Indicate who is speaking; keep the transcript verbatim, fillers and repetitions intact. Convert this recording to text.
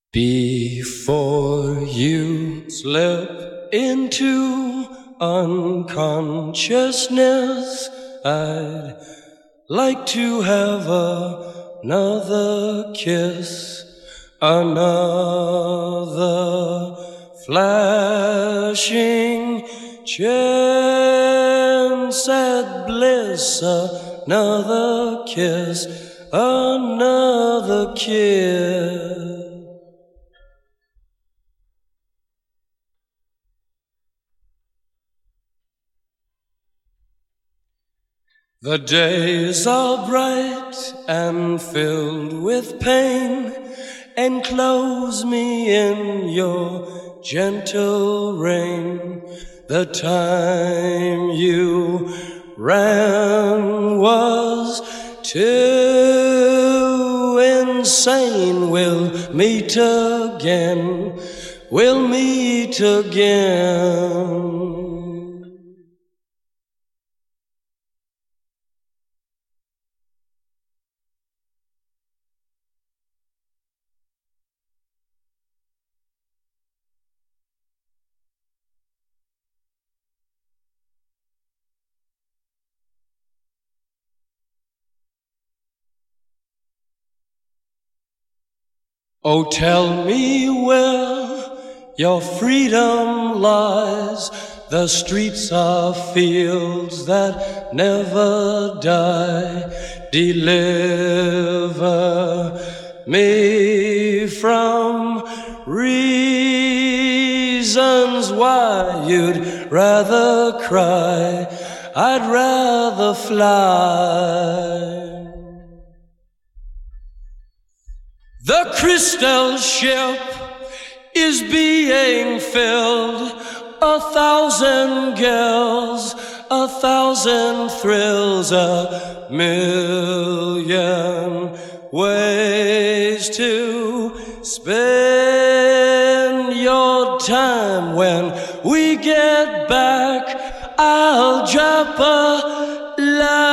Speaker 1: Before you slip into unconsciousness, I'd like to have another kiss, another flashing chance at bliss, another kiss, another kiss. The days are bright and filled with pain. Enclose me in your gentle rain. The time you ran was too insane. We'll meet again, we'll meet again. Oh, tell me where your freedom lies. The streets are fields that never die. Deliver me from reasons why you'd rather cry. I'd rather fly. The crystal ship is being filled. A thousand girls, a thousand thrills, a million ways to spend your time. When we get back, I'll drop a line.